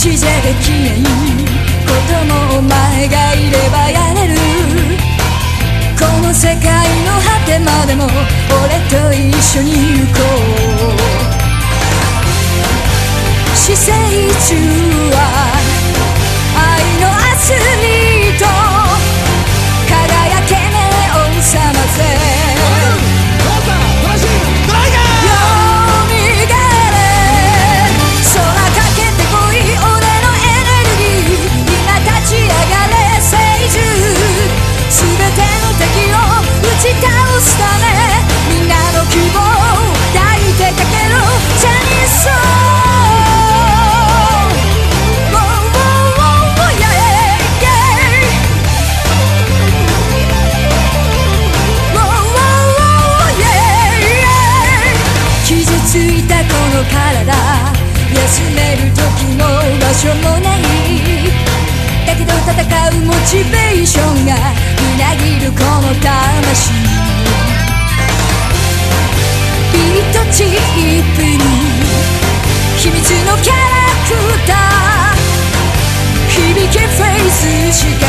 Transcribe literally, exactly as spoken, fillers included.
ちじゃできないこともお前がいればやれる。この世界の果てまでも俺と一緒に行こう。死生中は愛のアスリート、輝けねえ王様ぜ。休める時も場所もない。だけど戦うモチベーションがみなぎるこの魂。ビートチップに秘密のキャラクター、響けフェイスし